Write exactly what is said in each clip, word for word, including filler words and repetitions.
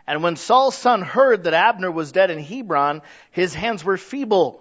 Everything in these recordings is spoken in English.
And when Saul's son heard that Abner was dead in Hebron, his hands were feeble,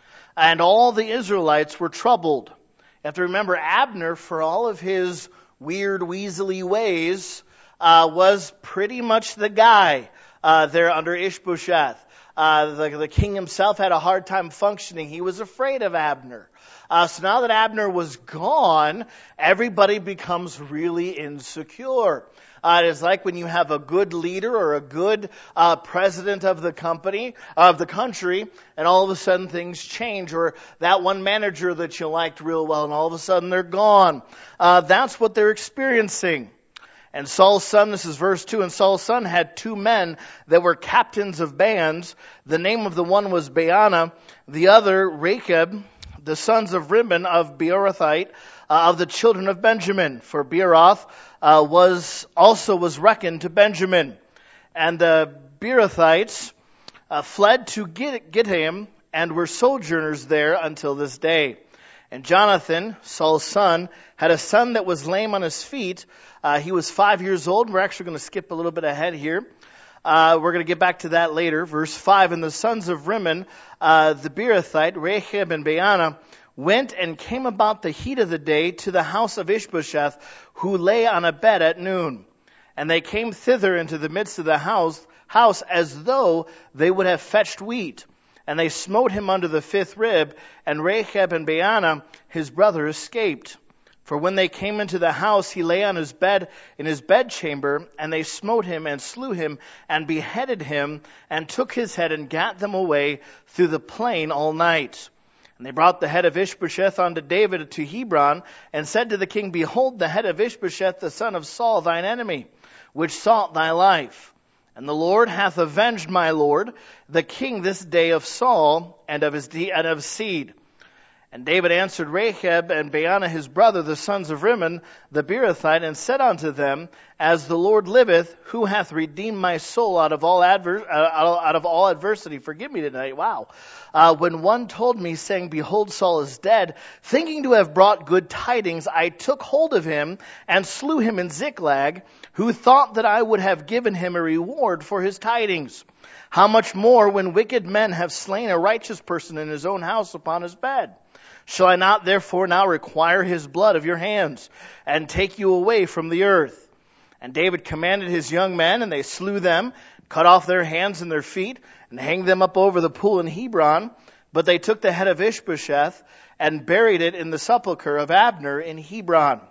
and all the Israelites were troubled. You have to remember, Abner, for all of his weird, weaselly ways, uh, was pretty much the guy uh, there under Ishbosheth. Uh, the, the king himself had a hard time functioning. He was afraid of Abner. Uh, so now that Abner was gone, everybody becomes really insecure. Uh, it is like when you have a good leader or a good uh, president of the company, of the country, and all of a sudden things change, or that one manager that you liked real well, and all of a sudden they're gone. Uh, that's what they're experiencing. And Saul's son, this is verse two, and Saul's son had two men that were captains of bands. The name of the one was Baana, the other Rechab, the sons of Rimmon of Beerothite, uh, of the children of Benjamin. For Beeroth uh, was also was reckoned to Benjamin. And the Beerothites uh, fled to Gittaim and were sojourners there until this day. And Jonathan, Saul's son, had a son that was lame on his feet. Uh, he was five years old. We're actually going to skip a little bit ahead here. Uh, we're going to get back to that later. Verse five, and the sons of Rimmon, uh, the Beerothite, Rechab and Baana, went and came about the heat of the day to the house of Ishbosheth, who lay on a bed at noon. And they came thither into the midst of the house, house as though they would have fetched wheat. And they smote him under the fifth rib, and Rechab and Baana, his brother, escaped. For when they came into the house, he lay on his bed in his bedchamber, and they smote him and slew him and beheaded him and took his head and gat them away through the plain all night. And they brought the head of Ishbosheth unto David to Hebron and said to the king, Behold, the head of Ishbosheth, the son of Saul, thine enemy, which sought thy life. And the Lord hath avenged my lord, the king, this day of Saul and of his de- and of his seed. And David answered Rechab and Baana his brother, the sons of Rimmon, the Beerothite, and said unto them, As the Lord liveth, who hath redeemed my soul out of all adver- uh, out of all adversity. Forgive me tonight. Wow. Uh, when one told me, saying, Behold, Saul is dead, thinking to have brought good tidings, I took hold of him and slew him in Ziklag, who thought that I would have given him a reward for his tidings. How much more when wicked men have slain a righteous person in his own house upon his bed? Shall I not therefore now require his blood of your hands, and take you away from the earth? And David commanded his young men, and they slew them, cut off their hands and their feet, and hanged them up over the pool in Hebron. But they took the head of Ishbosheth, and buried it in the sepulchre of Abner in Hebron.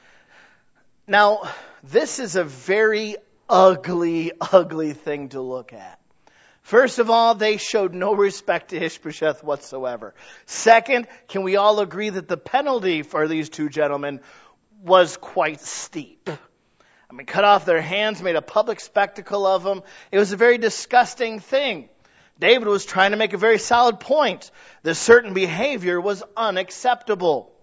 Now, this is a very ugly, ugly thing to look at. First of all, they showed no respect to Ishbosheth whatsoever. Second, can we all agree that the penalty for these two gentlemen was quite steep? I mean, cut off their hands, made a public spectacle of them. It was a very disgusting thing. David was trying to make a very solid point that certain behavior was unacceptable.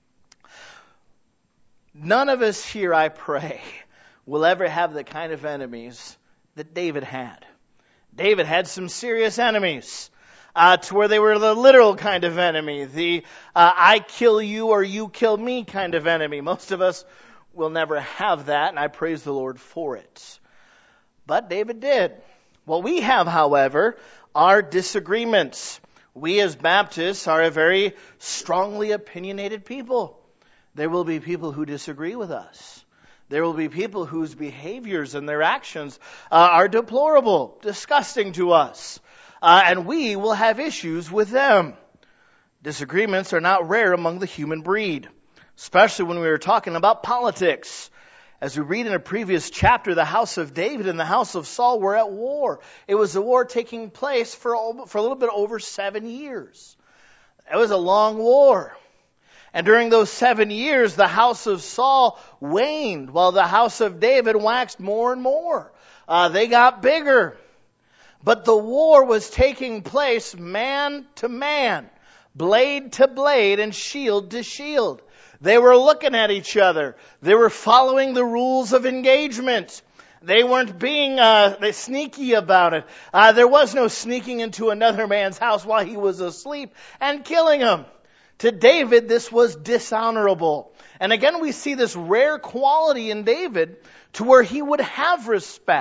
None of us here, I pray, will ever have the kind of enemies that David had. David had some serious enemies, uh, to where they were the literal kind of enemy, the uh, I kill you or you kill me kind of enemy. Most of us will never have that, and I praise the Lord for it. But David did. What we have, however, are disagreements. We as Baptists are a very strongly opinionated people. There will be people who disagree with us. There will be people whose behaviors and their actions uh, are deplorable, disgusting to us. Uh, and we will have issues with them. Disagreements are not rare among the human breed, especially when we are talking about politics. As we read in a previous chapter, the house of David and the house of Saul were at war. It was a war taking place for, for a little bit over seven years. It was a long war. And during those seven years, the house of Saul waned, while the house of David waxed more and more. Uh, they got bigger. But the war was taking place man to man, blade to blade, and shield to shield. They were looking at each other. They were following the rules of engagement. They weren't being uh, sneaky about it. Uh, there was no sneaking into another man's house while he was asleep and killing him. To David, this was dishonorable. And again, we see this rare quality in David to where he would have respect.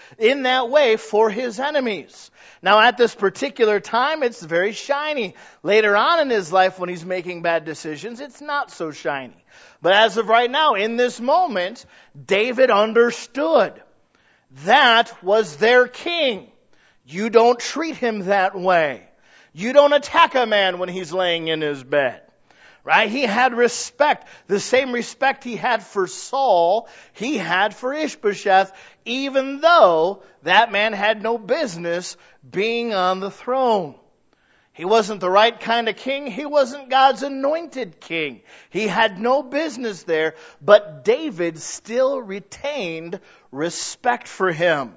in that way for his enemies. Now, at this particular time, it's very shiny. Later on in his life, when he's making bad decisions, it's not so shiny. But as of right now, in this moment, David understood that was their king. You don't treat him that way. You don't attack a man when he's laying in his bed. Right? He had respect. The same respect he had for Saul, he had for Ishbosheth, even though that man had no business being on the throne. He wasn't the right kind of king. He wasn't God's anointed king. He had no business there, but David still retained respect for him.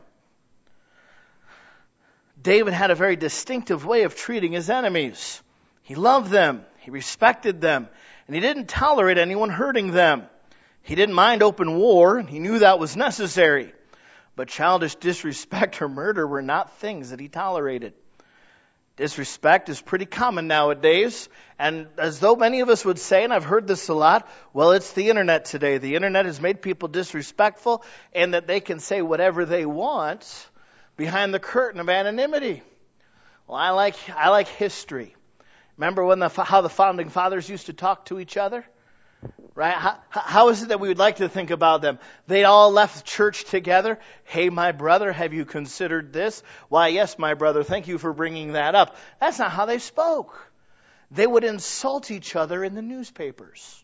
David had a very distinctive way of treating his enemies. He loved them. He respected them. And he didn't tolerate anyone hurting them. He didn't mind open war, and he knew that was necessary. But childish disrespect or murder were not things that he tolerated. Disrespect is pretty common nowadays, and as though many of us would say, and I've heard this a lot, well, it's the internet today. The internet has made people disrespectful, and that they can say whatever they want behind the curtain of anonymity. Well, I like I like history. Remember when the how the founding fathers used to talk to each other? Right? How, how is it that we would like to think about them? They all left church together. Hey, my brother, have you considered this? Why, yes, my brother, thank you for bringing that up. That's not how they spoke. They would insult each other in the newspapers.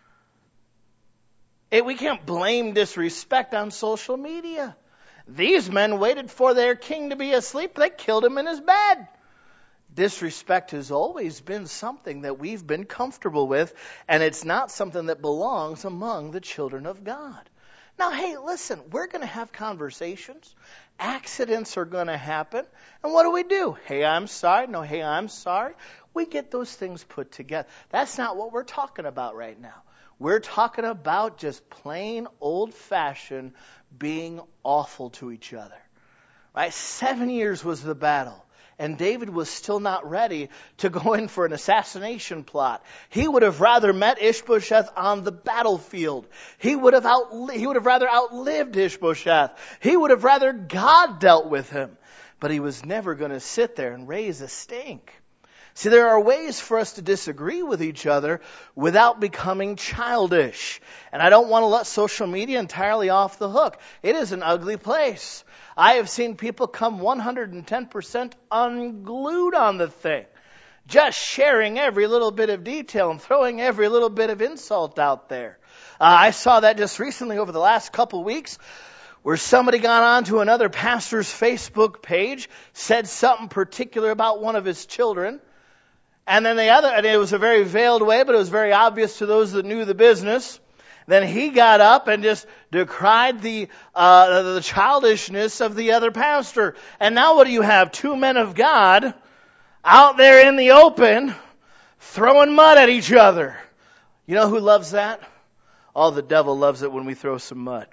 It, we can't blame disrespect on social media. These men waited for their king to be asleep. They killed him in his bed. Disrespect has always been something that we've been comfortable with, and it's not something that belongs among the children of God. Now, hey, listen, we're going to have conversations. Accidents are going to happen. And what do we do? Hey, I'm sorry. No, hey, I'm sorry. We get those things put together. That's not what we're talking about right now. We're talking about just plain old-fashioned being awful to each other. Right? Seven years was the battle. And David was still not ready to go in for an assassination plot. He would have rather met Ishbosheth on the battlefield. He would have out, he would have rather outlived Ishbosheth. He would have rather God dealt with him. But he was never going to sit there and raise a stink. See, there are ways for us to disagree with each other without becoming childish. And I don't want to let social media entirely off the hook. It is an ugly place. I have seen people come one hundred ten percent unglued on the thing, just sharing every little bit of detail and throwing every little bit of insult out there. Uh, I saw that just recently over the last couple weeks, where somebody got onto another pastor's Facebook page, said something particular about one of his children, and then the other, and it was a very veiled way, but it was very obvious to those that knew the business. Then he got up and just decried the uh, the childishness of the other pastor. And now what do you have? Two men of God out there in the open throwing mud at each other. You know who loves that? Oh, the devil loves it when we throw some mud.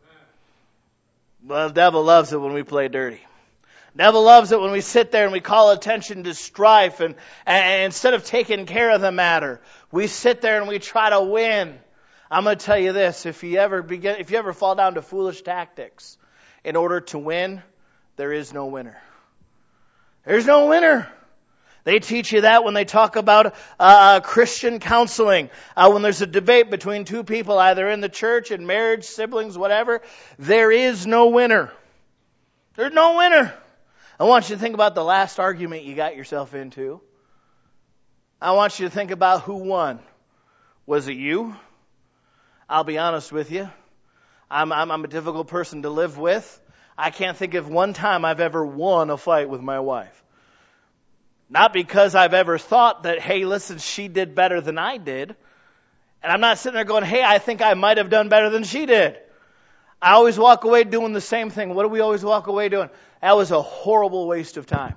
Well, the devil loves it when we play dirty. The devil loves it when we sit there and we call attention to strife, and, and instead of taking care of the matter, we sit there and we try to win. I'm going to tell you this, if you ever begin, if you ever fall down to foolish tactics in order to win, there is no winner. There's no winner. They teach you that when they talk about uh, Christian counseling. Uh, when there's a debate between two people, either in the church, in marriage, siblings, whatever, there is no winner. There's no winner. I want you to think about the last argument you got yourself into. I want you to think about who won. Was it you? I'll be honest with you. I'm, I'm, I'm a difficult person to live with. I can't think of one time I've ever won a fight with my wife. Not because I've ever thought that, hey, listen, she did better than I did. And I'm not sitting there going, hey, I think I might have done better than she did. I always walk away doing the same thing. What do we always walk away doing? That was a horrible waste of time.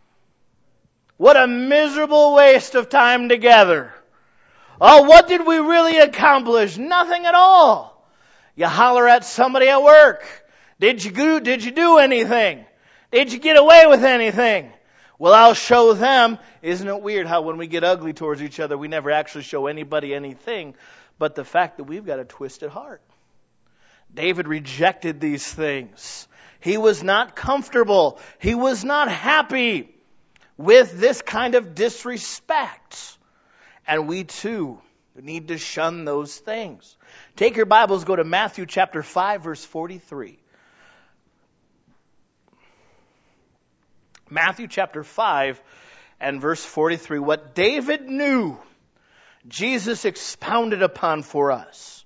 What a miserable waste of time together. Oh, what did we really accomplish? Nothing at all. You holler at somebody at work. Did you do, did you do anything? Did you get away with anything? Well, I'll show them. Isn't it weird how when we get ugly towards each other, we never actually show anybody anything, but the fact that we've got a twisted heart. David rejected these things. He was not comfortable. He was not happy with this kind of disrespect. And we too need to shun those things. Take your Bibles, go to Matthew chapter five, verse forty-three. Matthew chapter five and verse forty-three. What David knew, Jesus expounded upon for us.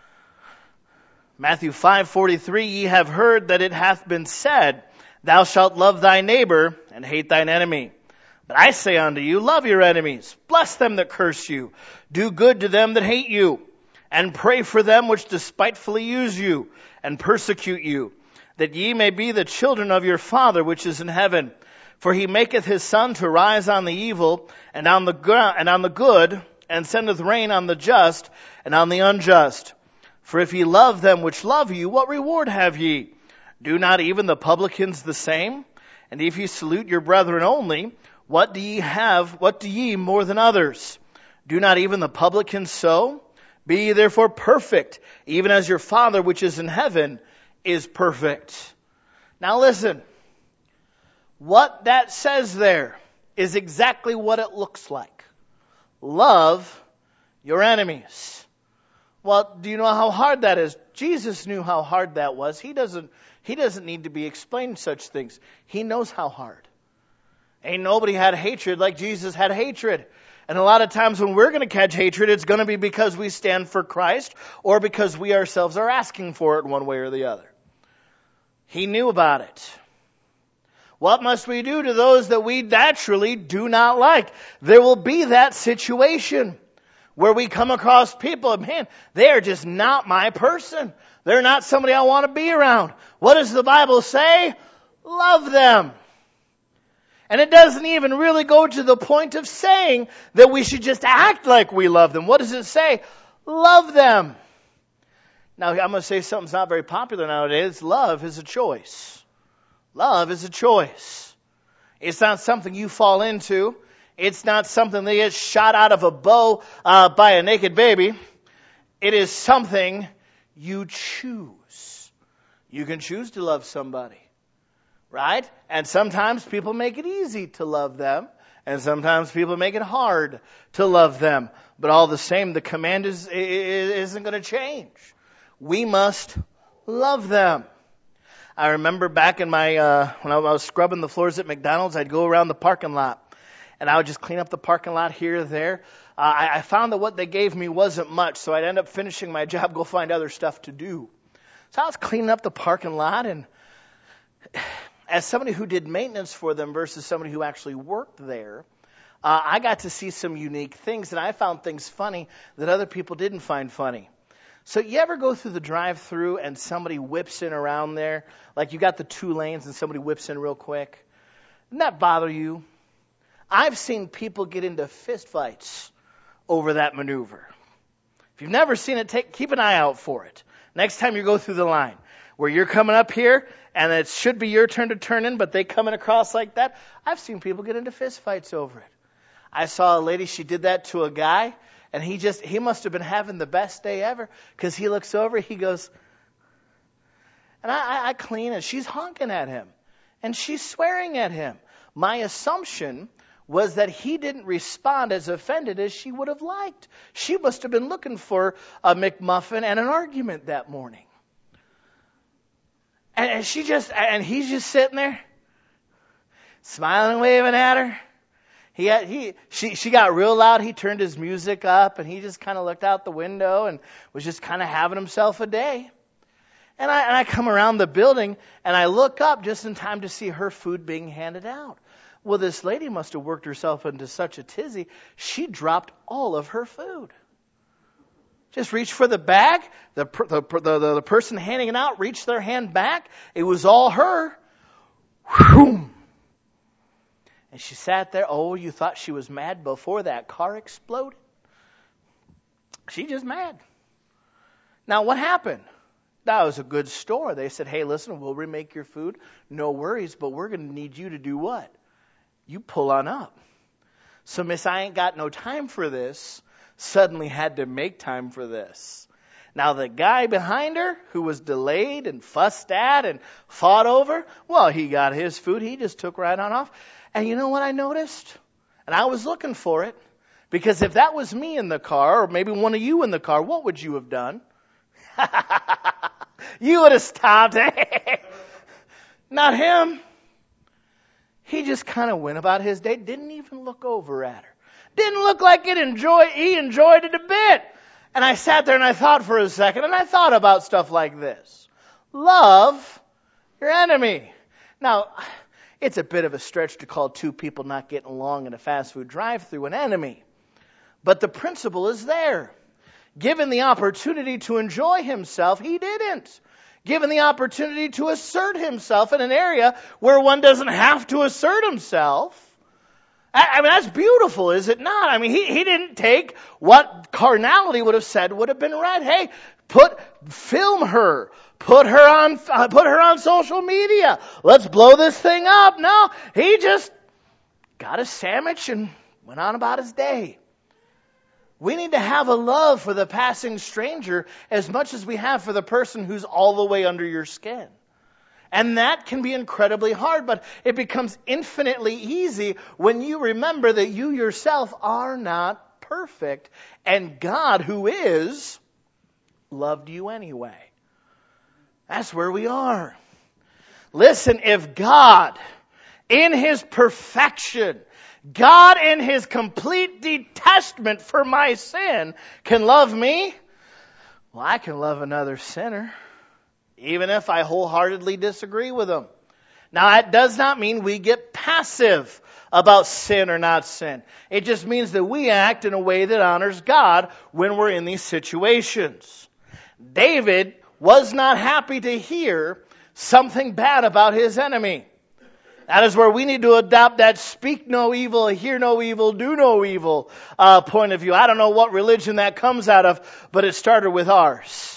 Matthew five forty-three, ye have heard that it hath been said, thou shalt love thy neighbor and hate thine enemy. But I say unto you, love your enemies, bless them that curse you, do good to them that hate you, and pray for them which despitefully use you and persecute you, that ye may be the children of your Father which is in heaven. For he maketh his sun to rise on the evil and on the go- and on the good, and sendeth rain on the just and on the unjust. For if ye love them which love you, what reward have ye? Do not even the publicans the same? And if ye salute your brethren only, what do ye have, what do ye more than others? Do not even the publicans so? Be ye therefore perfect, even as your Father which is in heaven is perfect. Now listen. What that says there is exactly what it looks like. Love your enemies. Well, do you know how hard that is? Jesus knew how hard that was. He doesn't, he doesn't need to be explained such things. He knows how hard. Ain't nobody had hatred like Jesus had hatred. And a lot of times when we're going to catch hatred, it's going to be because we stand for Christ or because we ourselves are asking for it one way or the other. He knew about it. What must we do to those that we naturally do not like? There will be that situation where we come across people, man, they are just not my person. They're not somebody I want to be around. What does the Bible say? Love them. And it doesn't even really go to the point of saying that we should just act like we love them. What does it say? Love them. Now, I'm going to say something's not very popular nowadays. Love is a choice. Love is a choice. It's not something you fall into. It's not something that gets shot out of a bow uh, by a naked baby. It is something you choose. You can choose to love somebody, right? And sometimes people make it easy to love them, and sometimes people make it hard to love them. But all the same, the command is, isn't going to change. We must love them. I remember back in my, uh, when I was scrubbing the floors at McDonald's, I'd go around the parking lot and I would just clean up the parking lot here or there. Uh, I, I found that what they gave me wasn't much, so I'd end up finishing my job, go find other stuff to do. So I was cleaning up the parking lot, and as somebody who did maintenance for them versus somebody who actually worked there, uh, I got to see some unique things, and I found things funny that other people didn't find funny. So you ever go through the drive-thru and somebody whips in around there? Like you got the two lanes and somebody whips in real quick. Doesn't that bother you? I've seen people get into fistfights over that maneuver. If you've never seen it, take, keep an eye out for it. Next time you go through the line, where you're coming up here and it should be your turn to turn in, but they coming across like that. I've seen people get into fistfights over it. I saw a lady, she did that to a guy. And he just, he must have been having the best day ever, because he looks over, he goes, and I, I, I clean, and she's honking at him. And she's swearing at him. My assumption was that he didn't respond as offended as she would have liked. She must have been looking for a McMuffin and an argument that morning. And, and she just, and he's just sitting there, smiling and waving at her. He had, he, she, she got real loud. He turned his music up and he just kind of looked out the window and was just kind of having himself a day. And I, and I come around the building and I look up just in time to see her food being handed out. Well, this lady must have worked herself into such a tizzy, she dropped all of her food. Just reached for the bag. The, the, the, the, the person handing it out reached their hand back. It was all her. Whew. And she sat there. Oh, you thought she was mad before that car exploded? She just mad. Now, what happened? That was a good store. They said, hey, listen, we'll remake your food. No worries, but we're going to need you to do what? You pull on up. So Miss I ain't got no time for this suddenly had to make time for this. Now the guy behind her who was delayed and fussed at and fought over, well, he got his food. He just took right on off. And you know what I noticed? And I was looking for it. Because if that was me in the car, or maybe one of you in the car, what would you have done? You would have stopped. Not him. He just kind of went about his day, didn't even look over at her. Didn't look like it enjoy, he enjoyed it a bit. And I sat there and I thought for a second, and I thought about stuff like this. Love your enemy. Now, it's a bit of a stretch to call two people not getting along in a fast food drive-thru an enemy. But the principle is there. Given the opportunity to enjoy himself, he didn't. Given the opportunity to assert himself in an area where one doesn't have to assert himself, I mean, that's beautiful, is it not? I mean, he, he didn't take what carnality would have said would have been right. Hey, put, film her. Put her on, uh, put her on social media. Let's blow this thing up. No, he just got a sandwich and went on about his day. We need to have a love for the passing stranger as much as we have for the person who's all the way under your skin. And that can be incredibly hard, but it becomes infinitely easy when you remember that you yourself are not perfect. And God, who is, loved you anyway. That's where we are. Listen, if God, in His perfection, God in His complete detachment for my sin, can love me, well, I can love another sinner. Even if I wholeheartedly disagree with them. Now, that does not mean we get passive about sin or not sin. It just means that we act in a way that honors God when we're in these situations. David was not happy to hear something bad about his enemy. That is where we need to adopt that speak no evil, hear no evil, do no evil uh, point of view. I don't know what religion that comes out of, but it started with ours.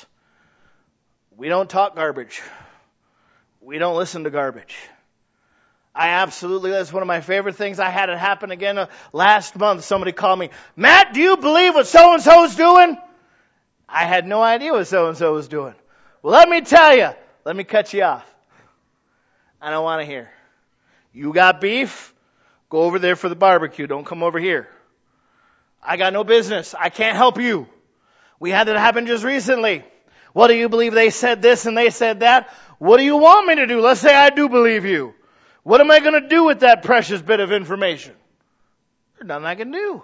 We don't talk garbage. We don't listen to garbage. I absolutely, that's one of my favorite things. I had it happen again uh, last month. Somebody called me, Matt, do you believe what so-and-so's doing? I had no idea what so-and-so was doing. Well, let me tell you. Let me cut you off. I don't want to hear. You got beef? Go over there for the barbecue. Don't come over here. I got no business. I can't help you. We had that happen just recently. What do you believe? They said this and they said that. What do you want me to do? Let's say I do believe you. What am I going to do with that precious bit of information? There's nothing I can do.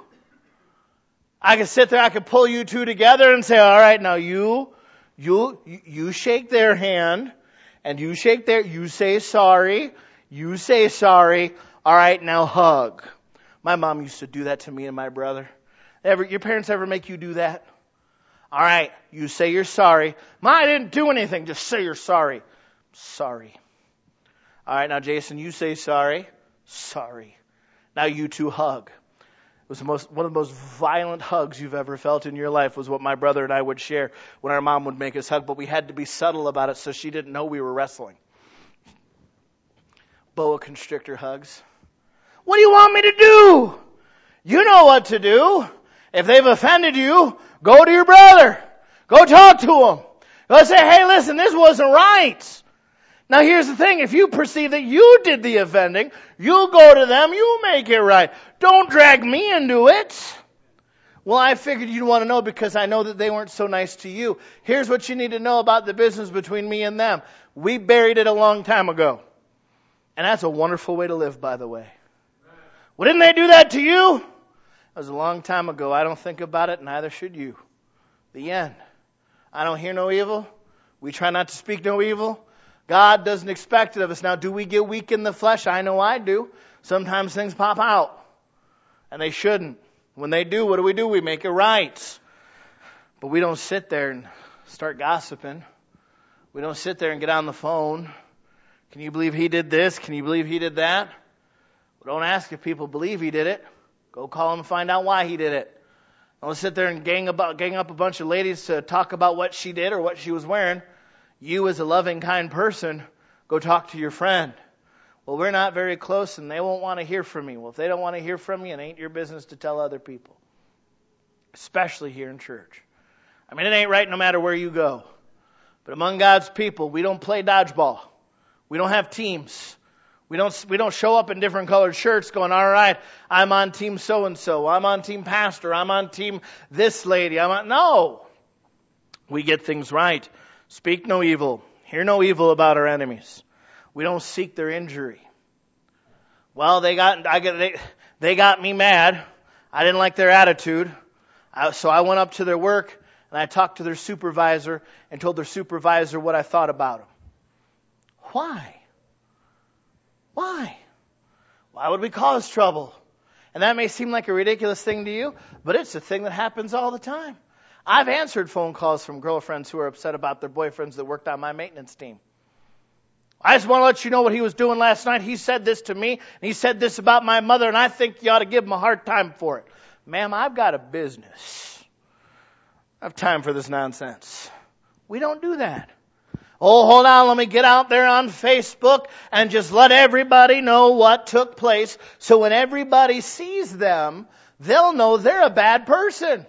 I can sit there, I can pull you two together and say, all right, now you, you, you shake their hand and you shake their, you say sorry, you say sorry. All right, now hug. My mom used to do that to me and my brother. Ever, your parents ever make you do that? All right, you say you're sorry. Ma, I didn't do anything. Just say you're sorry. Sorry. All right, now Jason, you say sorry. Sorry. Now you two hug. It was the most, one of the most violent hugs you've ever felt in your life was what my brother and I would share when our mom would make us hug, but we had to be subtle about it so she didn't know we were wrestling. Boa constrictor hugs. What do you want me to do? You know what to do. If they've offended you, go to your brother. Go talk to him. Go say, hey, listen, this wasn't right. Now here's the thing. If you perceive that you did the offending, you go to them, you make it right. Don't drag me into it. Well, I figured you'd want to know because I know that they weren't so nice to you. Here's what you need to know about the business between me and them. We buried it a long time ago. And that's a wonderful way to live, by the way. Well, didn't they do that to you? That was a long time ago. I don't think about it, neither should you. The end. I don't hear no evil. We try not to speak no evil. God doesn't expect it of us. Now, do we get weak in the flesh? I know I do. Sometimes things pop out. And they shouldn't. When they do, what do we do? We make it right. But we don't sit there and start gossiping. We don't sit there and get on the phone. Can you believe he did this? Can you believe he did that? Well, don't ask if people believe he did it. Go call him and find out why he did it. Don't sit there and gang, about, gang up a bunch of ladies to talk about what she did or what she was wearing. You as a loving, kind person, go talk to your friend. Well, we're not very close and they won't want to hear from me. Well, if they don't want to hear from you, it ain't your business to tell other people. Especially here in church. I mean, it ain't right no matter where you go. But among God's people, we don't play dodgeball. We don't have teams. We don't, we don't show up in different colored shirts going, all right, I'm on team so-and-so. I'm on team pastor. I'm on team this lady. I'm on, no. We get things right. Speak no evil. Hear no evil about our enemies. We don't seek their injury. Well, they got, I got, they, they got me mad. I didn't like their attitude. I, so I went up to their work and I talked to their supervisor and told their supervisor what I thought about them. Why? Why? Why would we cause trouble? And that may seem like a ridiculous thing to you, but it's a thing that happens all the time. I've answered phone calls from girlfriends who are upset about their boyfriends that worked on my maintenance team. I just want to let you know what he was doing last night. He said this to me, and he said this about my mother, and I think you ought to give him a hard time for it. Ma'am, I've got a business. I have time for this nonsense. We don't do that. Oh, hold on, let me get out there on Facebook and just let everybody know what took place. So when everybody sees them, they'll know they're a bad person.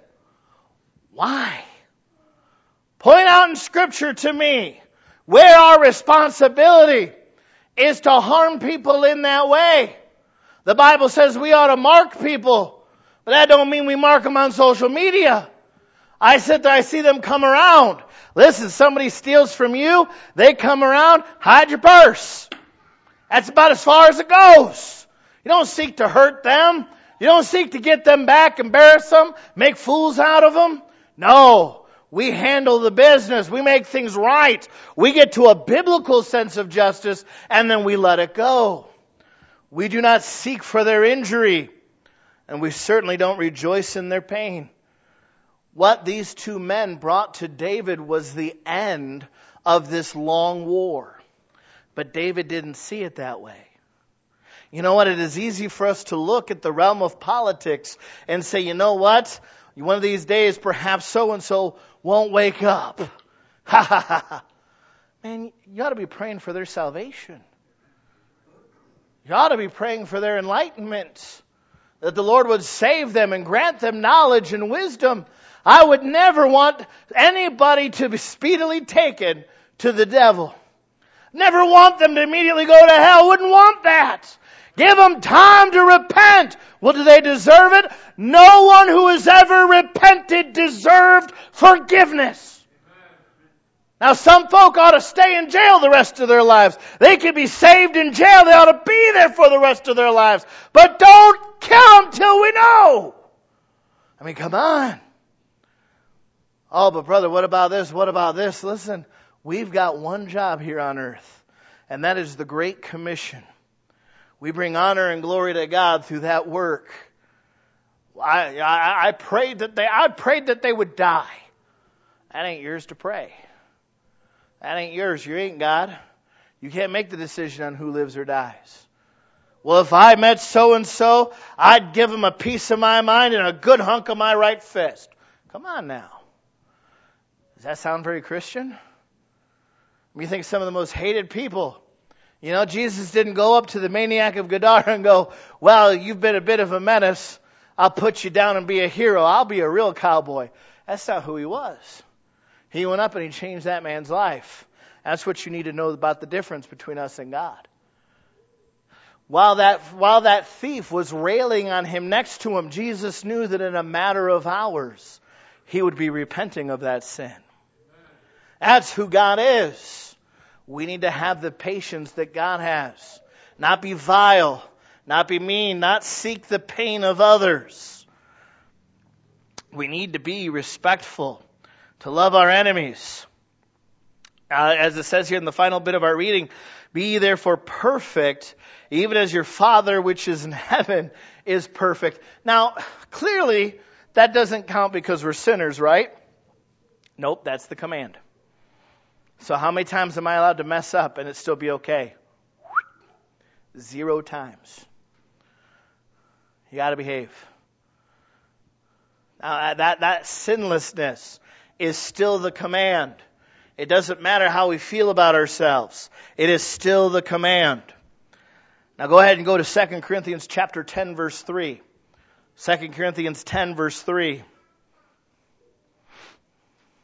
Why? Point out in Scripture to me where our responsibility is to harm people in that way. The Bible says we ought to mark people, but that don't mean we mark them on social media. I sit there, I see them come around. Listen, somebody steals from you, they come around, hide your purse. That's about as far as it goes. You don't seek to hurt them. You don't seek to get them back, embarrass them, make fools out of them. No, we handle the business. We make things right. We get to a biblical sense of justice, and then we let it go. We do not seek for their injury, and we certainly don't rejoice in their pain. What these two men brought to David was the end of this long war. But David didn't see it that way. You know what? It is easy for us to look at the realm of politics and say, you know what? One of these days, perhaps so-and-so won't wake up. Ha ha ha ha. Man, you ought to be praying for their salvation. You ought to be praying for their enlightenment. That the Lord would save them and grant them knowledge and wisdom. I would never want anybody to be speedily taken to the devil. Never want them to immediately go to hell. Wouldn't want that. Give them time to repent. Well, do they deserve it? No one who has ever repented deserved forgiveness. Now, some folk ought to stay in jail the rest of their lives. They could be saved in jail. They ought to be there for the rest of their lives. But don't kill them till we know. I mean, come on. Oh, but brother, what about this? What about this? Listen, we've got one job here on earth, and that is the Great Commission. We bring honor and glory to God through that work. I, I, I prayed that they, I prayed that they would die. That ain't yours to pray. That ain't yours. You ain't God. You can't make the decision on who lives or dies. Well, if I met so-and-so, I'd give him a piece of my mind and a good hunk of my right fist. Come on now. Does that sound very Christian? You think some of the most hated people. You know, Jesus didn't go up to the maniac of Gadara and go, well, you've been a bit of a menace. I'll put you down and be a hero. I'll be a real cowboy. That's not who he was. He went up and he changed that man's life. That's what you need to know about the difference between us and God. While that, while that thief was railing on him next to him, Jesus knew that in a matter of hours, he would be repenting of that sin. That's who God is. We need to have the patience that God has. Not be vile, not be mean, not seek the pain of others. We need to be respectful, to love our enemies. Uh, as it says here in the final bit of our reading, be ye therefore perfect, even as your Father which is in heaven is perfect. Now, clearly, that doesn't count because we're sinners, right? Nope, that's the command. So how many times am I allowed to mess up and it still be okay? Zero times. You got to behave. Now, that, that sinlessness is still the command. It doesn't matter how we feel about ourselves. It is still the command. Now go ahead and go to Second Corinthians chapter ten, verse three. Second Corinthians ten, verse three.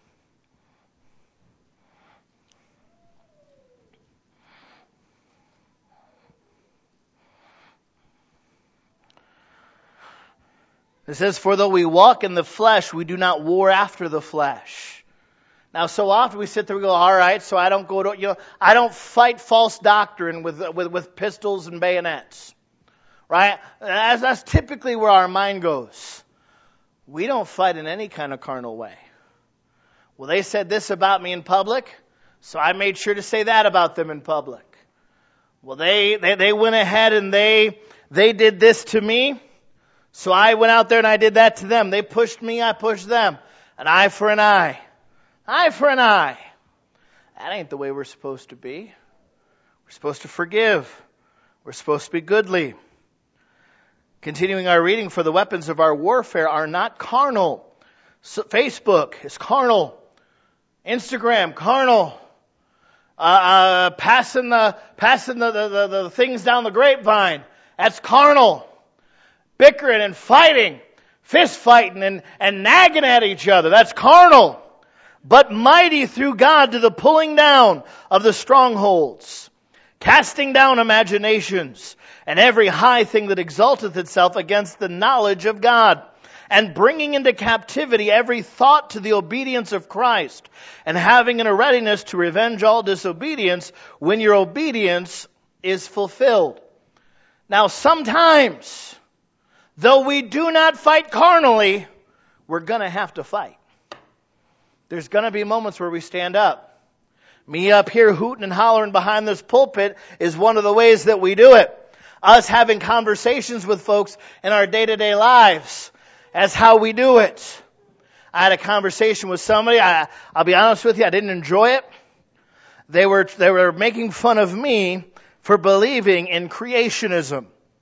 It says, for though we walk in the flesh, we do not war after the flesh. Now, so often we sit there and go, all right, so I don't go to, you know, I don't fight false doctrine with, with, with pistols and bayonets. Right? That's, that's typically where our mind goes. We don't fight in any kind of carnal way. Well, they said this about me in public, so I made sure to say that about them in public. Well, they, they, they went ahead and they, they did this to me, so I went out there and I did that to them. They pushed me, I pushed them. An eye for an eye. Eye for an eye. That ain't the way we're supposed to be. We're supposed to forgive. We're supposed to be goodly. Continuing our reading, for the weapons of our warfare are not carnal. So Facebook is carnal. Instagram, carnal. Uh, uh, passing the, passing the, the, the, the things down the grapevine. That's carnal. Bickering and fighting. Fist fighting and, and nagging at each other. That's carnal. But mighty through God to the pulling down of the strongholds. Casting down imaginations and every high thing that exalteth itself against the knowledge of God, and bringing into captivity every thought to the obedience of Christ, and having in a readiness to revenge all disobedience when your obedience is fulfilled. Now sometimes, though we do not fight carnally, we're going to have to fight. There's going to be moments where we stand up. Me up here hooting and hollering behind this pulpit is one of the ways that we do it. Us having conversations with folks in our day-to-day lives. That's how we do it. I had a conversation with somebody. I, I'll be honest with you, I didn't enjoy it. They were, they were making fun of me for believing in creationism.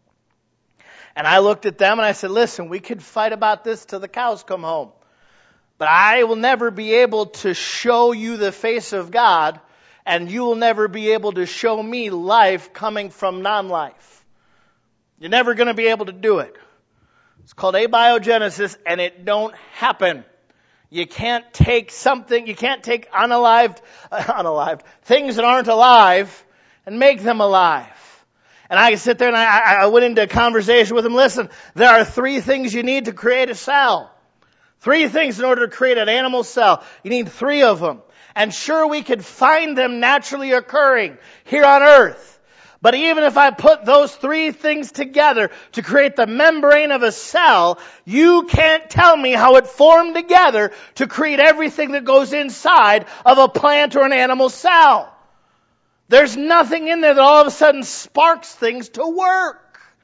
And I looked at them and I said, listen, we could fight about this till the cows come home. But I will never be able to show you the face of God, and you will never be able to show me life coming from non-life. You're never going to be able to do it. It's called abiogenesis, and it don't happen. You can't take something, you can't take unalived, uh, unalived, things that aren't alive and make them alive. And I sit there and I, I went into a conversation with him. Listen, there are three things you need to create a cell. Three things in order to create an animal cell. You need three of them. And sure, we could find them naturally occurring here on earth. But even if I put those three things together to create the membrane of a cell, you can't tell me how it formed together to create everything that goes inside of a plant or an animal cell. There's nothing in there that all of a sudden sparks things to work.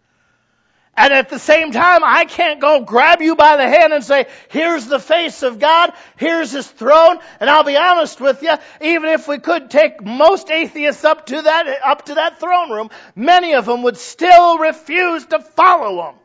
And at the same time, I can't go grab you by the hand and say, here's the face of God, here's His throne. And I'll be honest with you, even if we could take most atheists up to that, up to that throne room, many of them would still refuse to follow Him.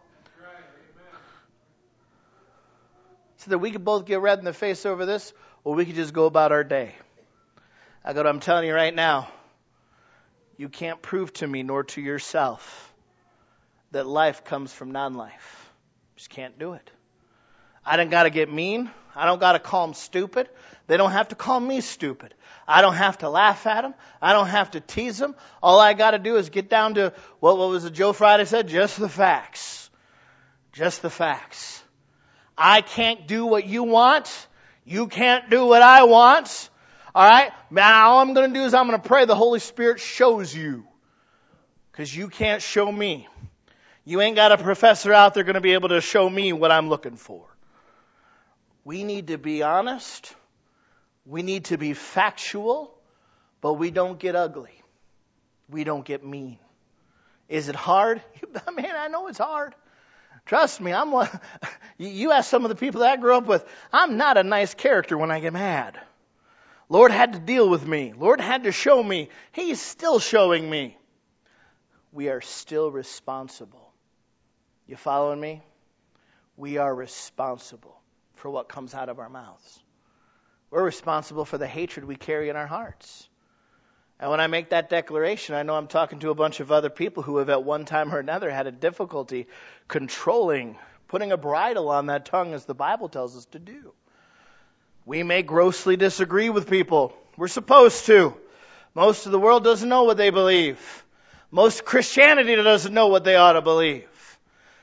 So that we could both get red in the face over this, or we could just go about our day. I go, I'm telling you right now, you can't prove to me nor to yourself that life comes from non-life. Just can't do it. I don't got to get mean. I don't got to call them stupid. They don't have to call me stupid. I don't have to laugh at them. I don't have to tease them. All I got to do is get down to, what, what was it Joe Friday said? Just the facts. Just the facts. I can't do what you want. You can't do what I want. All right? Now all I'm going to do is I'm going to pray the Holy Spirit shows you. Because you can't show me. You ain't got a professor out there going to be able to show me what I'm looking for. We need to be honest. We need to be factual. But we don't get ugly. We don't get mean. Is it hard? Man, I know it's hard. Trust me, I'm one. You ask some of the people that I grew up with, I'm not a nice character when I get mad. Lord had to deal with me. Lord had to show me. He's still showing me. We are still responsible. You following me? We are responsible for what comes out of our mouths. We're responsible for the hatred we carry in our hearts. And when I make that declaration, I know I'm talking to a bunch of other people who have at one time or another had a difficulty controlling, putting a bridle on that tongue as the Bible tells us to do. We may grossly disagree with people. We're supposed to. Most of the world doesn't know what they believe. Most Christianity doesn't know what they ought to believe.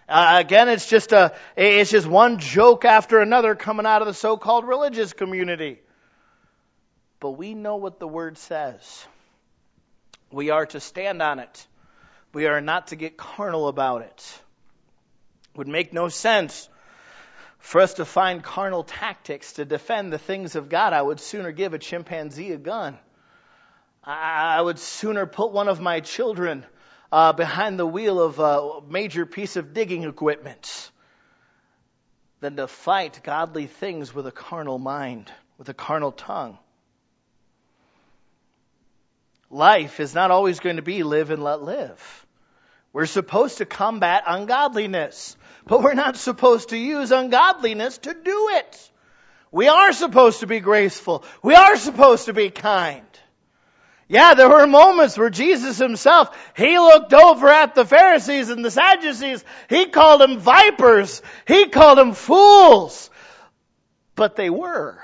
Uh, again, it's just a, it's just one joke after another coming out of the so-called religious community. But we know what the Word says. We are to stand on it. We are not to get carnal about it. It would make no sense for us to find carnal tactics to defend the things of God. I would sooner give a chimpanzee a gun. I would sooner put one of my children uh, behind the wheel of a major piece of digging equipment than to fight godly things with a carnal mind, with a carnal tongue. Life is not always going to be live and let live. We're supposed to combat ungodliness, but we're not supposed to use ungodliness to do it. We are supposed to be graceful. We are supposed to be kind. Yeah, there were moments where Jesus himself, he looked over at the Pharisees and the Sadducees. He called them vipers. He called them fools. But they were.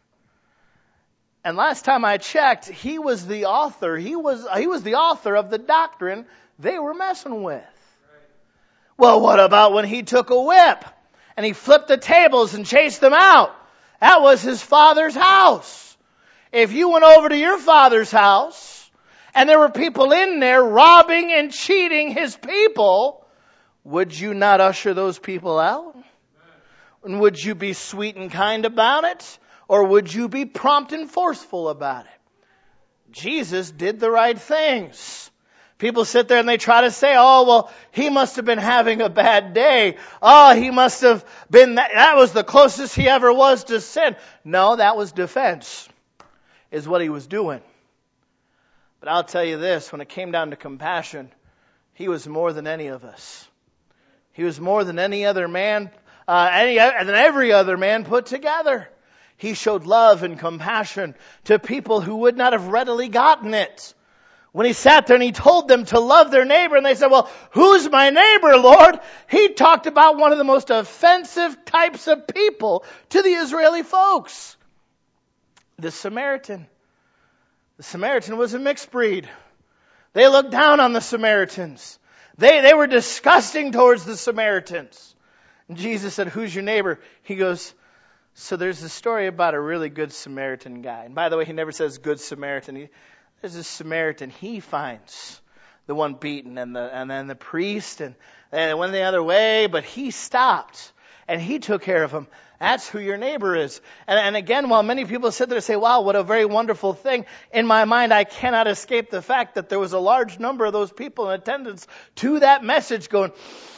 And last time I checked, he was the author. He was, he was the author of the doctrine they were messing with. Well, what about when he took a whip and he flipped the tables and chased them out? That was his father's house. If you went over to your father's house and there were people in there robbing and cheating his people, would you not usher those people out? And would you be sweet and kind about it? Or would you be prompt and forceful about it? Jesus did the right things. People sit there and they try to say, oh, well, he must have been having a bad day. Oh, he must have been, that, that was the closest he ever was to sin. No, that was defense, is what he was doing. But I'll tell you this, when it came down to compassion, he was more than any of us. He was more than any other man, uh, any, than every other man put together. He showed love and compassion to people who would not have readily gotten it. When he sat there and he told them to love their neighbor, and they said, well, who's my neighbor, Lord? He talked about one of the most offensive types of people to the Israeli folks. The Samaritan. The Samaritan was a mixed breed. They looked down on the Samaritans. They, they were disgusting towards the Samaritans. And Jesus said, who's your neighbor? He goes, so there's a story about a really good Samaritan guy. And by the way, he never says good Samaritan. He, there's a Samaritan. He finds the one beaten and the and then the priest and, and it went the other way, but he stopped and he took care of him. That's who your neighbor is. And, and again, while many people sit there and say, wow, what a very wonderful thing, in my mind, I cannot escape the fact that there was a large number of those people in attendance to that message going,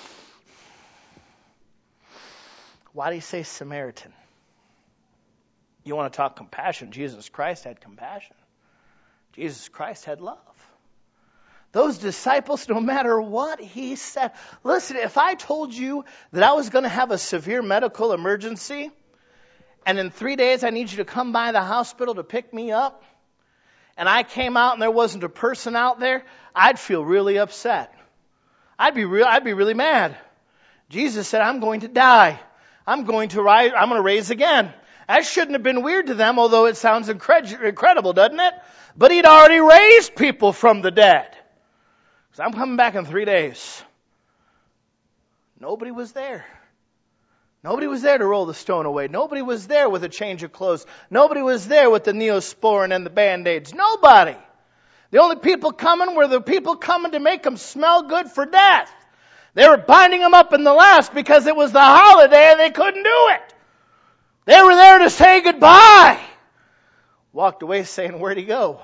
why do you say Samaritan? You want to talk compassion? Jesus Christ had compassion. Jesus Christ had love. Those disciples, no matter what he said, listen, if I told you that I was going to have a severe medical emergency, and in three days I need you to come by the hospital to pick me up, and I came out and there wasn't a person out there, I'd feel really upset. I'd be real, I'd be really mad. Jesus said, I'm going to die. I'm going to rise, I'm going to raise again. That shouldn't have been weird to them, although it sounds incred- incredible, doesn't it? But he'd already raised people from the dead. So I'm coming back in three days. Nobody was there. Nobody was there to roll the stone away. Nobody was there with a change of clothes. Nobody was there with the Neosporin and the Band-Aids. Nobody. The only people coming were the people coming to make them smell good for death. They were binding them up in the last because it was the holiday and they couldn't do it. They were there to say goodbye. Walked away saying, where'd he go?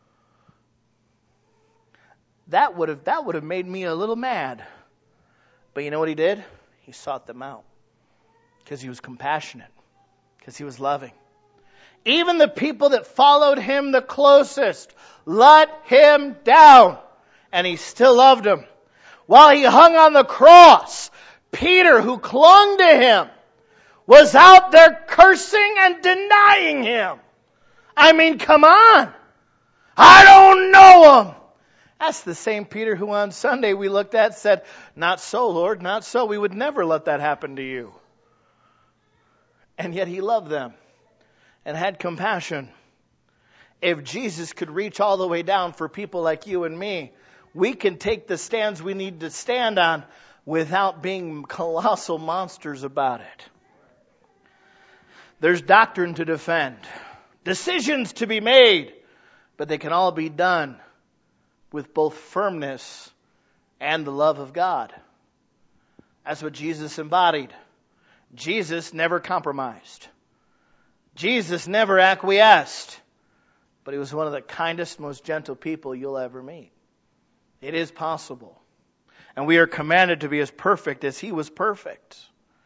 That would have, that would have made me a little mad. But you know what he did? He sought them out. Because he was compassionate. Because he was loving. Even the people that followed him the closest let him down. And he still loved them. While he hung on the cross, Peter, who clung to him, was out there cursing and denying him. I mean, come on. I don't know him. That's the same Peter who on Sunday we looked at said, not so, Lord, not so. We would never let that happen to you. And yet he loved them and had compassion. If Jesus could reach all the way down for people like you and me, we can take the stands we need to stand on, without being colossal monsters about it. There's doctrine to defend, decisions to be made, but they can all be done with both firmness and the love of God. That's what Jesus embodied. Jesus never compromised. Jesus never acquiesced. But he was one of the kindest, most gentle people you'll ever meet. It is possible. And we are commanded to be as perfect as he was perfect.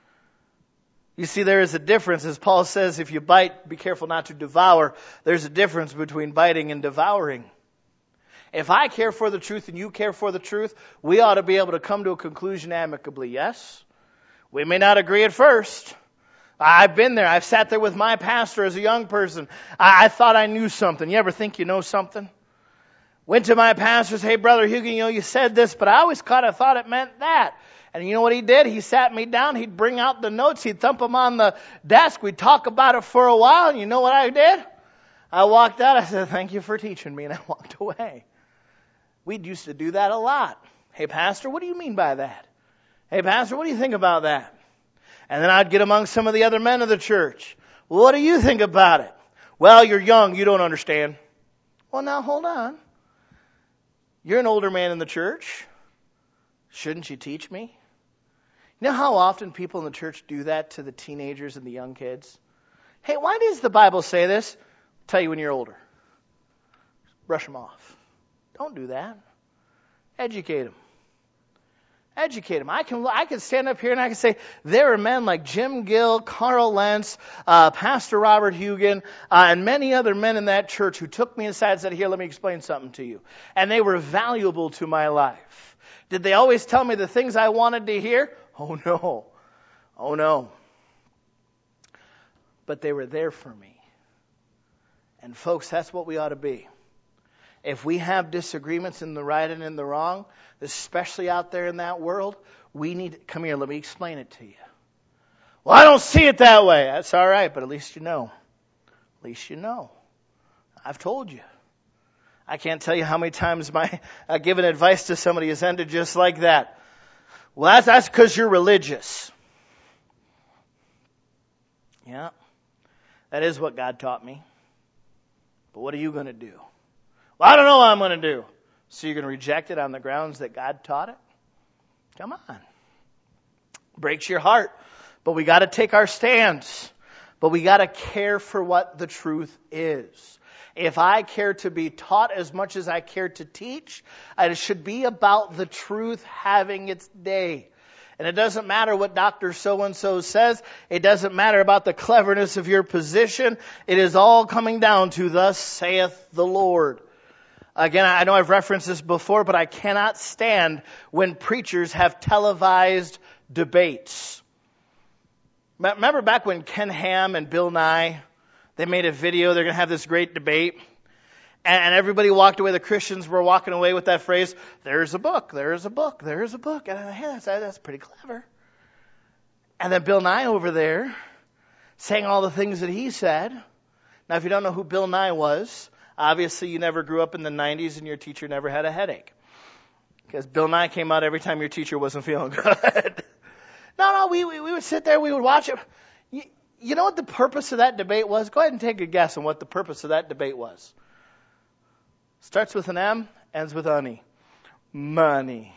You see, there is a difference. As Paul says, if you bite, be careful not to devour. There's a difference between biting and devouring. If I care for the truth and you care for the truth, we ought to be able to come to a conclusion amicably, yes? We may not agree at first. I've been there. I've sat there with my pastor as a young person. I, I thought I knew something. You ever think you know something? Went to my pastor, said, hey, Brother Hugo, you know, you said this, but I always kind of thought it meant that. And you know what he did? He sat me down. He'd bring out the notes. He'd thump them on the desk. We'd talk about it for a while. And you know what I did? I walked out. I said, thank you for teaching me. And I walked away. We used to do that a lot. Hey, Pastor, what do you mean by that? Hey, Pastor, what do you think about that? And then I'd get among some of the other men of the church. Well, what do you think about it? Well, you're young. You don't understand. Well, now hold on. You're an older man in the church. Shouldn't you teach me? You know how often people in the church do that to the teenagers and the young kids? Hey, why does the Bible say this? I'll tell you when you're older. Brush them off. Don't do that. Educate them. Educate them. I can I can stand up here and I can say, there are men like Jim Gill, Carl Lentz, uh, Pastor Robert Hugan, uh, and many other men in that church who took me aside and said, here, let me explain something to you. And they were valuable to my life. Did they always tell me the things I wanted to hear? Oh, no. Oh, no. But they were there for me. And folks, that's what we ought to be. If we have disagreements in the right and in the wrong, especially out there in that world, we need, come here, let me explain it to you. Well, I don't see it that way. That's all right, but at least you know. At least you know. I've told you. I can't tell you how many times my uh, giving advice to somebody has ended just like that. Well, that's that's because you're religious. Yeah, that is what God taught me. But what are you going to do? Well, I don't know what I'm going to do. So you're going to reject it on the grounds that God taught it? Come on. Breaks your heart. But we got to take our stance. But we got to care for what the truth is. If I care to be taught as much as I care to teach, it should be about the truth having its day. And it doesn't matter what Doctor So-and-so says. It doesn't matter about the cleverness of your position. It is all coming down to thus saith the Lord. Again, I know I've referenced this before, but I cannot stand when preachers have televised debates. Remember back when Ken Ham and Bill Nye, they made a video, they're going to have this great debate. And everybody walked away, the Christians were walking away with that phrase, there's a book, there's a book, there's a book. And I, hey, that's, that's pretty clever. And then Bill Nye over there, saying all the things that he said. Now, if you don't know who Bill Nye was, obviously you never grew up in the nineties and your teacher never had a headache. Because Bill Nye came out every time your teacher wasn't feeling good. no, no, we, we we would sit there, we would watch it. You, you know what the purpose of that debate was? Go ahead and take a guess on what the purpose of that debate was. Starts with an M, ends with an E. Money.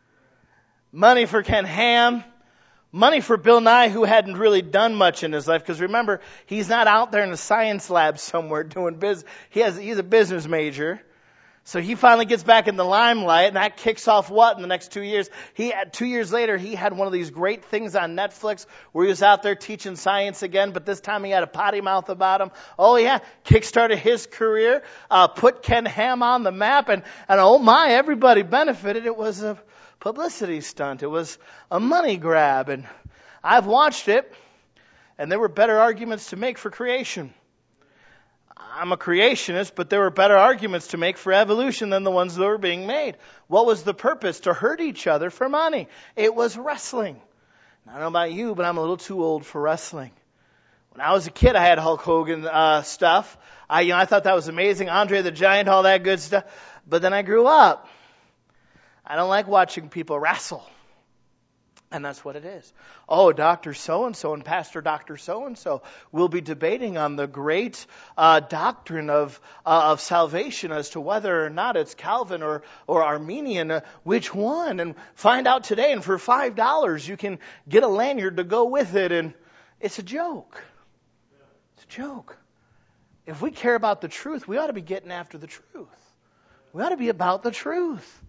Money for Ken Ham. Money for Bill Nye, who hadn't really done much in his life. Because remember, he's not out there in a science lab somewhere doing business. He has, he's a business major. So he finally gets back in the limelight, and that kicks off what in the next two years? He had, two years later, he had one of these great things on Netflix where he was out there teaching science again, but this time he had a potty mouth about him. Oh yeah, kickstarted his career, uh, put Ken Ham on the map, and, and oh my, everybody benefited. It was a publicity stunt. It was a money grab, and I've watched it, and there were better arguments to make for creation. I'm a creationist, but there were better arguments to make for evolution than the ones that were being made. What was the purpose? To hurt each other for money. It was wrestling. I don't know about you, but I'm a little too old for wrestling. When I was a kid, I had Hulk Hogan uh, stuff. I, you know, I thought that was amazing. Andre the Giant, all that good stuff. But then I grew up. I don't like watching people wrestle. And that's what it is. Oh, Doctor So-and-so and Pastor Doctor So-and-so will be debating on the great uh, doctrine of uh, of salvation as to whether or not it's Calvin or, or Arminian, uh, which one, and find out today. And for five dollars you can get a lanyard to go with it. And it's a joke. It's a joke. If we care about the truth, we ought to be getting after the truth. We ought to be about the truth.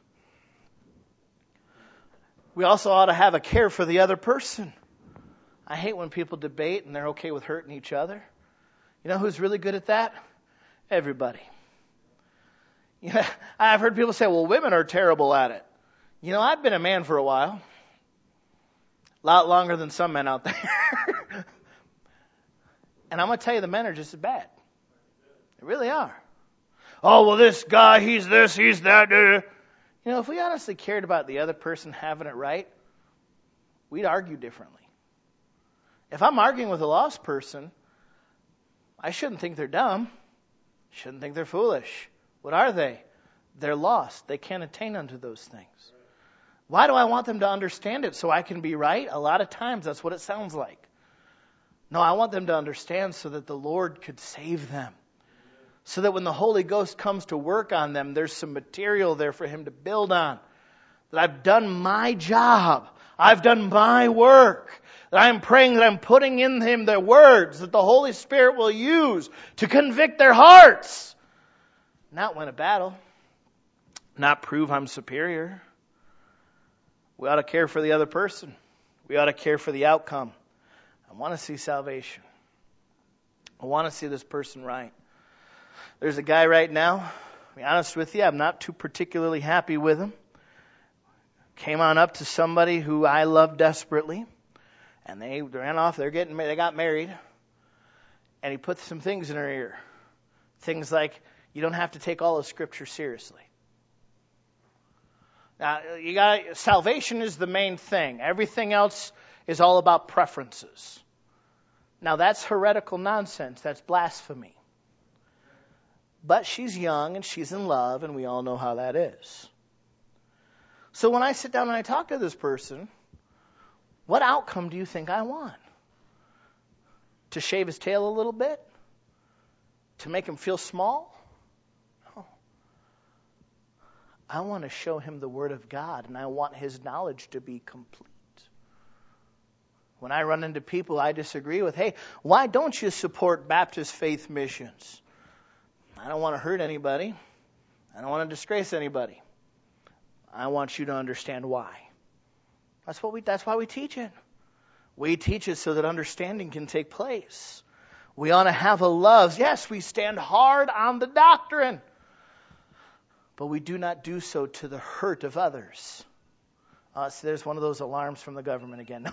We also ought to have a care for the other person. I hate when people debate and they're okay with hurting each other. You know who's really good at that? Everybody. You know, I've heard people say, well, women are terrible at it. You know, I've been a man for a while. A lot longer than some men out there. And I'm going to tell you, the men are just as bad. They really are. Oh, well, this guy, he's this, he's that. You know, if we honestly cared about the other person having it right, we'd argue differently. If I'm arguing with a lost person, I shouldn't think they're dumb. Shouldn't think they're foolish. What are they? They're lost. They can't attain unto those things. Why do I want them to understand it so I can be right? A lot of times that's what it sounds like. No, I want them to understand so that the Lord could save them. So that when the Holy Ghost comes to work on them, there's some material there for Him to build on. That I've done my job. I've done my work. That I'm praying that I'm putting in Him the words that the Holy Spirit will use to convict their hearts. Not win a battle. Not prove I'm superior. We ought to care for the other person. We ought to care for the outcome. I want to see salvation. I want to see this person right. There's a guy right now, to be honest with you, I'm not too particularly happy with him. Came on up to somebody who I love desperately, and they ran off, they're getting, they got married, and he put some things in her ear. Things like, you don't have to take all of Scripture seriously. Now, you got, salvation is the main thing. Everything else is all about preferences. Now, that's heretical nonsense. That's blasphemy. But she's young and she's in love, and we all know how that is. So when I sit down and I talk to this person, what outcome do you think I want? To shave his tail a little bit? To make him feel small? No. I want to show him the Word of God, and I want his knowledge to be complete. When I run into people I disagree with, hey, why don't you support Baptist Faith Missions? I don't want to hurt anybody. I don't want to disgrace anybody. I want you to understand why. That's what we, that's why we teach it. We teach it so that understanding can take place. We ought to have a love. Yes, we stand hard on the doctrine. But we do not do so to the hurt of others. Uh, so there's one of those alarms from the government again.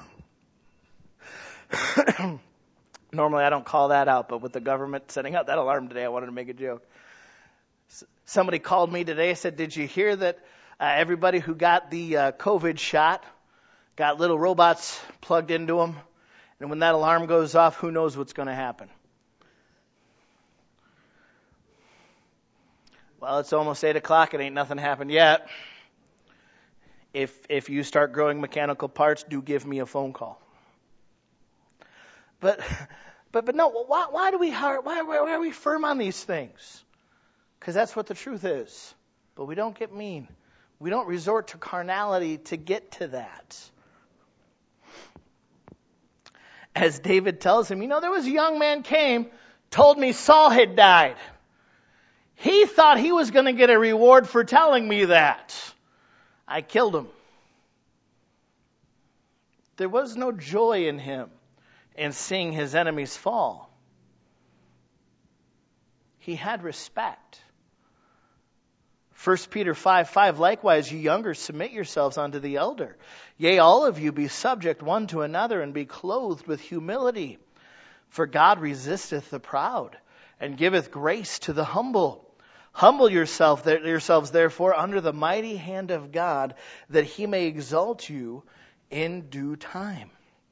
Normally I don't call that out, but with the government setting out that alarm today, I wanted to make a joke. Somebody called me today, said, did you hear that uh, everybody who got the uh, COVID shot got little robots plugged into them? And when that alarm goes off, who knows what's going to happen? Well, it's almost eight o'clock. It ain't nothing happened yet. If if you start growing mechanical parts, do give me a phone call. But but but no, why why do we why why, why are we firm on these things? Because that's what the truth is. But we don't get mean. We don't resort to carnality to get to that. As David tells him, you know, there was a young man came, told me Saul had died. He thought he was going to get a reward for telling me that. I killed him. There was no joy in him in seeing his enemies fall. He had respect. First Peter five five, likewise, ye younger, submit yourselves unto the elder. Yea, all of you be subject one to another, and be clothed with humility. For God resisteth the proud, and giveth grace to the humble. Humble yourself, yourselves therefore under the mighty hand of God, that he may exalt you in due time.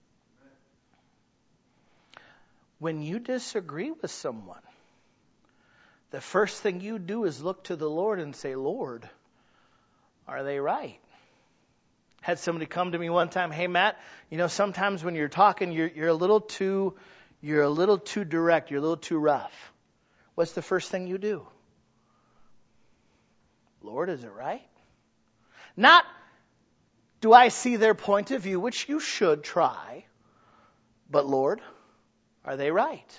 When you disagree with someone, the first thing you do is look to the Lord and say, Lord, are they right? Had somebody come to me one time, hey Matt, you know, sometimes when you're talking, you're, you're a little too, you're a little too direct, you're a little too rough. What's the first thing you do? Lord, is it right? Not, do I see their point of view, which you should try, but Lord, are they right?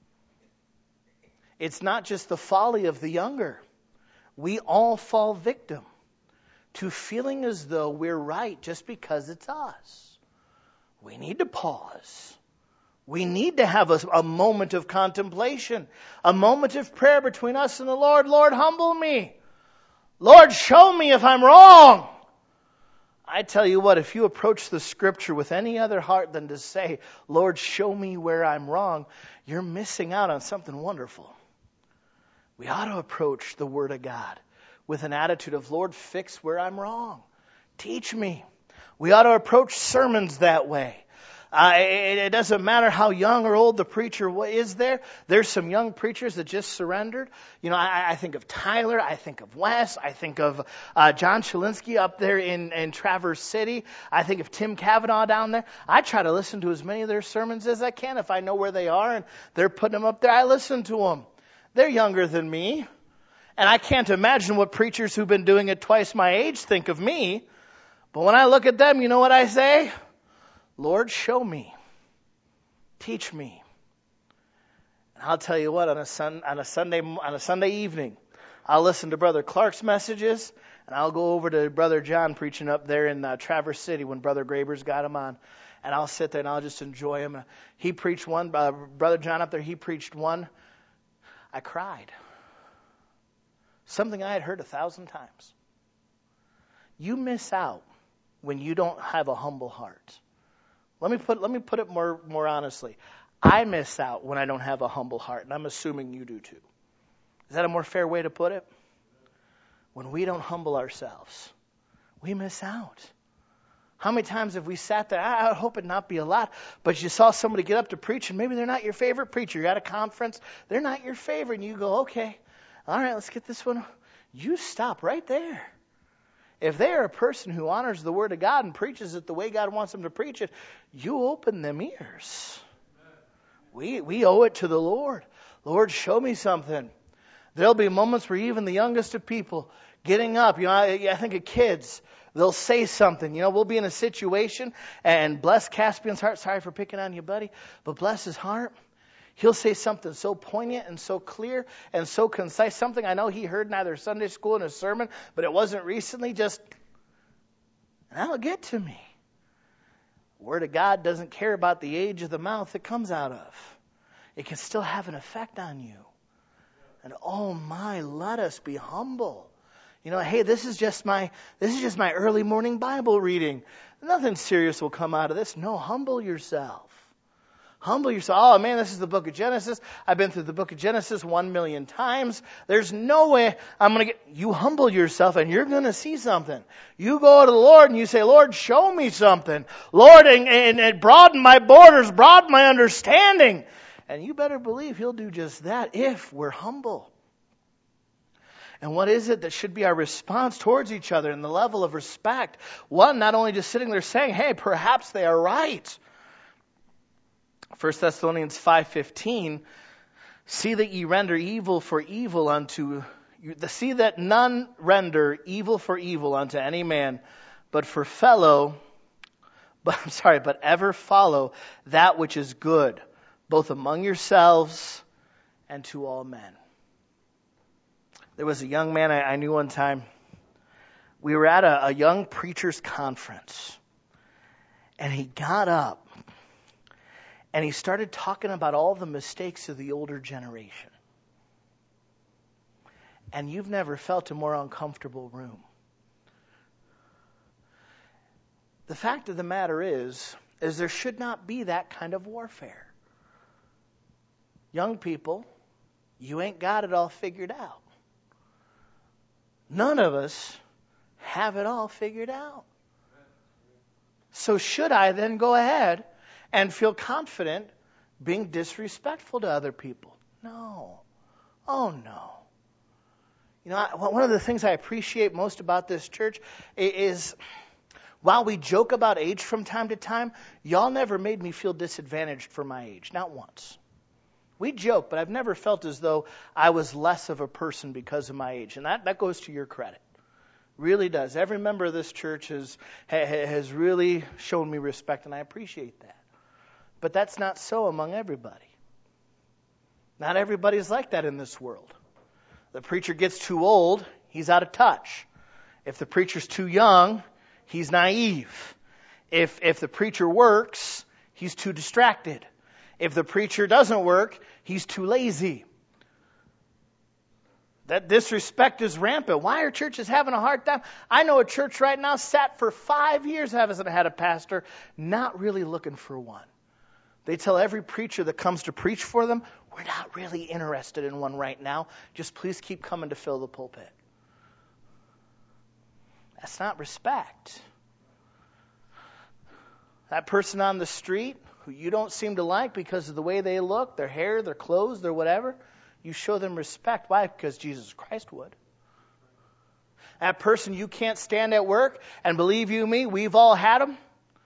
It's not just the folly of the younger. We all fall victim to feeling as though we're right just because it's us. We need to pause. We need to have a, a moment of contemplation, a moment of prayer between us and the Lord. Lord, humble me. Lord, show me if I'm wrong. I tell you what, if you approach the Scripture with any other heart than to say, Lord, show me where I'm wrong, you're missing out on something wonderful. We ought to approach the Word of God with an attitude of, Lord, fix where I'm wrong. Teach me. We ought to approach sermons that way. Uh, it, it doesn't matter how young or old the preacher is there. There's some young preachers that just surrendered. You know, I, I think of Tyler. I think of Wes. I think of uh, John Chalinsky up there in, in Traverse City. I think of Tim Cavanaugh down there. I try to listen to as many of their sermons as I can. If I know where they are and they're putting them up there, I listen to them. They're younger than me. And I can't imagine what preachers who've been doing it twice my age think of me. But when I look at them, you know what I say? Lord, show me. Teach me. And I'll tell you what, on a, sun, on a Sunday on a Sunday evening, I'll listen to Brother Clark's messages, and I'll go over to Brother John preaching up there in uh, Traverse City when Brother Graber's got him on. And I'll sit there and I'll just enjoy him. He preached one, uh, Brother John up there, he preached one. I cried. Something I had heard a thousand times. You miss out when you don't have a humble heart. Let me put let me put it more more honestly. I miss out when I don't have a humble heart, and I'm assuming you do too. Is that a more fair way to put it? When we don't humble ourselves, we miss out. How many times have we sat there? I hope it not be a lot, but you saw somebody get up to preach, and maybe they're not your favorite preacher. You're at a conference, they're not your favorite, and you go, okay, all right, let's get this one. You stop right there. If they are a person who honors the Word of God and preaches it the way God wants them to preach it, you open them ears. We we owe it to the Lord. Lord, show me something. There'll be moments where even the youngest of people getting up, you know, I, I think of kids, they'll say something. You know, we'll be in a situation, and bless Caspian's heart. Sorry for picking on you, buddy, but bless his heart. He'll say something so poignant and so clear and so concise. Something I know he heard in either Sunday school in a sermon, but it wasn't recently. Just, and that'll get to me. The Word of God doesn't care about the age of the mouth it comes out of. It can still have an effect on you. And oh my, let us be humble. You know, hey, this is just my this is just my early morning Bible reading. Nothing serious will come out of this. No, humble yourself. Humble yourself. Oh man, this is the book of Genesis. I've been through the book of Genesis one million times. There's no way I'm going to get... You humble yourself and you're going to see something. You go to the Lord and you say, Lord, show me something. Lord, and, and, and broaden my borders, broaden my understanding. And you better believe He'll do just that if we're humble. And what is it that should be our response towards each other in the level of respect? One, not only just sitting there saying, hey, perhaps they are right. First Thessalonians five fifteen, see that ye render evil for evil unto you, see that none render evil for evil unto any man, but for fellow, but I'm sorry, but ever follow that which is good, both among yourselves and to all men. There was a young man I, I knew one time. We were at a, a young preacher's conference, and he got up. And he started talking about all the mistakes of the older generation. And you've never felt a more uncomfortable room. The fact of the matter is, is there should not be that kind of warfare. Young people, you ain't got it all figured out. None of us have it all figured out. So should I then go ahead and feel confident being disrespectful to other people? No. Oh, no. You know, one of the things I appreciate most about this church is While we joke about age from time to time, y'all never made me feel disadvantaged for my age. Not once. We joke, but I've never felt as though I was less of a person because of my age. And that, that goes to your credit. Really does. Every member of this church has, has really shown me respect, and I appreciate that. But that's not so among everybody. Not everybody's like that in this world. The preacher gets too old, he's out of touch. If the preacher's too young, he's naive. If if the preacher works, he's too distracted. If the preacher doesn't work, he's too lazy. That disrespect is rampant. Why are churches having a hard time? I know a church right now sat for five years, hasn't had a pastor, not really looking for one. They tell every preacher that comes to preach for them, we're not really interested in one right now. Just please keep coming to fill the pulpit. That's not respect. That person on the street who you don't seem to like because of the way they look, their hair, their clothes, their whatever, you show them respect. Why? Because Jesus Christ would. That person you can't stand at work, and believe you me, we've all had them.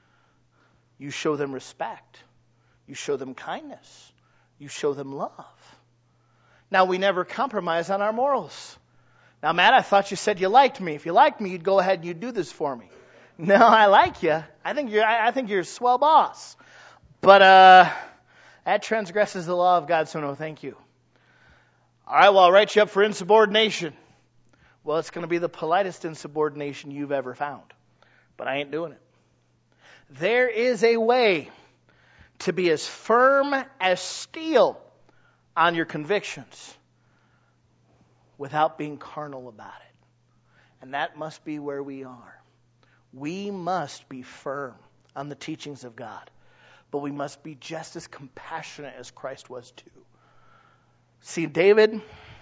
You show them respect. You show them kindness. You show them love. Now, we never compromise on our morals. Now, Matt, I thought you said you liked me. If you liked me, you'd go ahead and you'd do this for me. No, I like you. I think you're, I think you're a swell boss. But uh, that transgresses the law of God, so no thank you. All right, well, I'll write you up for insubordination. Well, it's going to be the politest insubordination you've ever found. But I ain't doing it. There is a way to be as firm as steel on your convictions without being carnal about it. And that must be where we are. We must be firm on the teachings of God. But we must be just as compassionate as Christ was too. See, David,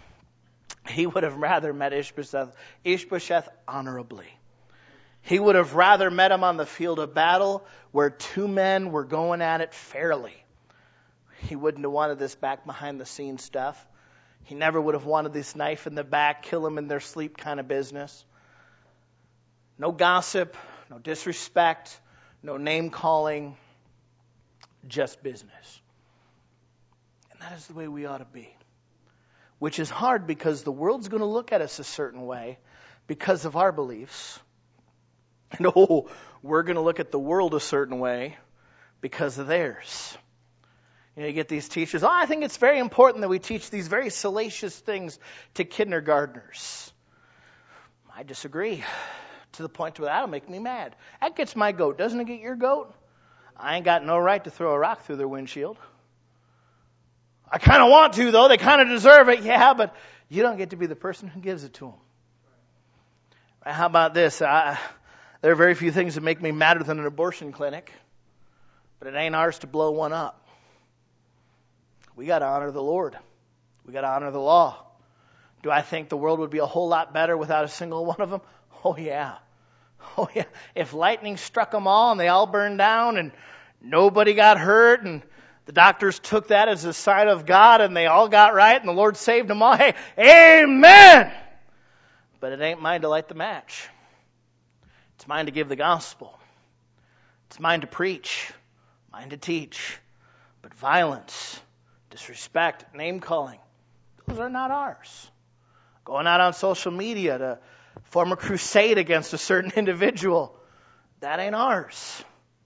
he would have rather met Ishbosheth, Ishbosheth honorably. He would have rather met him on the field of battle where two men were going at it fairly. He wouldn't have wanted this back behind the scenes stuff. He never would have wanted this knife in the back, kill them in their sleep kind of business. No gossip, no disrespect, no name calling, just business. And that is the way we ought to be. Which is hard because the world's going to look at us a certain way because of our beliefs. And oh, we're going to look at the world a certain way because of theirs. You know, you get these teachers, oh, I think it's very important that we teach these very salacious things to kindergartners. I disagree. To the point where that'll make me mad. That gets my goat. Doesn't it get your goat? I ain't got no right to throw a rock through their windshield. I kind of want to, though. They kind of deserve it. Yeah, but you don't get to be the person who gives it to them. How about this? I, there are very few things that make me madder than an abortion clinic, but it ain't ours to blow one up. We got to honor the Lord. We got to honor the law. Do I think the world would be a whole lot better without a single one of them? Oh, yeah. Oh, yeah. If lightning struck them all and they all burned down and nobody got hurt and the doctors took that as a sign of God and they all got right and the Lord saved them all, hey, amen! But it ain't mine to light the match. It's mine to give the gospel. It's mine to preach, mine to teach. But violence, disrespect, name-calling, those are not ours. Going out on social media to form a crusade against a certain individual, that ain't ours.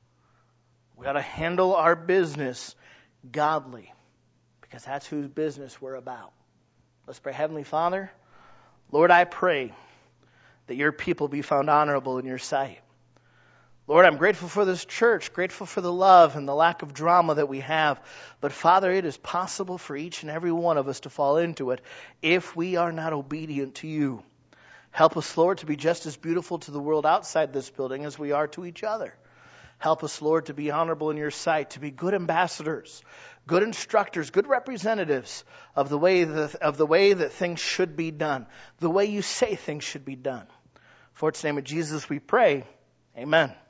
We got to handle our business godly because that's whose business we're about. Let's pray. Heavenly Father, Lord, I pray that your people be found honorable in your sight. Lord, I'm grateful for this church, grateful for the love and the lack of drama that we have. But Father, it is possible for each and every one of us to fall into it if we are not obedient to you. Help us, Lord, to be just as beautiful to the world outside this building as we are to each other. Help us, Lord, to be honorable in your sight, to be good ambassadors, good instructors, good representatives of the way that, of the way that things should be done, the way you say things should be done. For it's in the name of Jesus we pray. Amen.